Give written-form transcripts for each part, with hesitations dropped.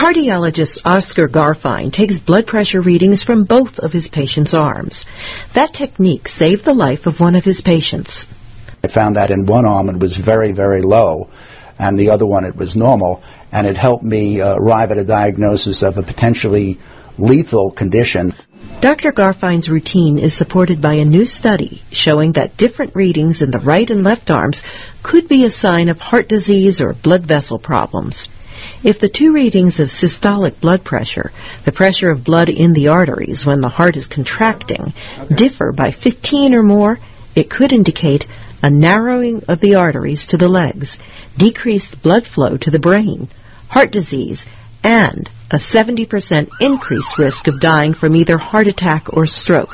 Cardiologist Oscar Garfien takes blood pressure readings from both of his patients' arms. That technique saved the life of one of his patients. I found that in one arm it was very, very low, and the other one it was normal, and it helped me arrive at a diagnosis of a potentially lethal condition. Dr. Garfien's routine is supported by a new study showing that different readings in the right and left arms could be a sign of heart disease or blood vessel problems. If the two readings of systolic blood pressure, the pressure of blood in the arteries when the heart is contracting, differ by 15 or more, it could indicate a narrowing of the arteries to the legs, decreased blood flow to the brain, heart disease, and a 70% increased risk of dying from either heart attack or stroke.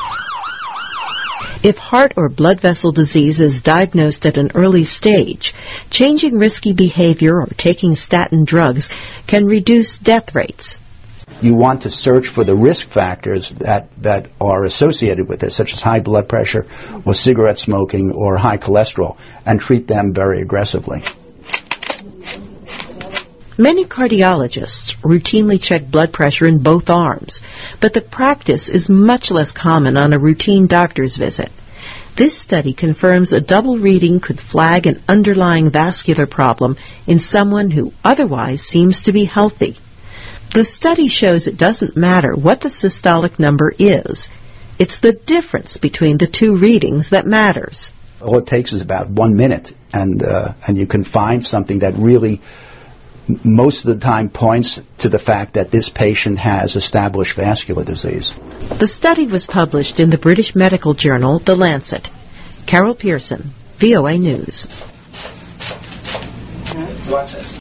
If heart or blood vessel disease is diagnosed at an early stage, changing risky behavior or taking statin drugs can reduce death rates. You want to search for the risk factors that are associated with this, such as high blood pressure or cigarette smoking or high cholesterol, and treat them very aggressively. Many cardiologists routinely check blood pressure in both arms, but the practice is much less common on a routine doctor's visit. This study confirms a double reading could flag an underlying vascular problem in someone who otherwise seems to be healthy. The study shows it doesn't matter what the systolic number is. It's the difference between the two readings that matters. All it takes is about 1 minute, and you can find something that really most of the time points to the fact that this patient has established vascular disease. The study was published in the British medical journal, The Lancet. Carol Pearson, VOA News. Watch this.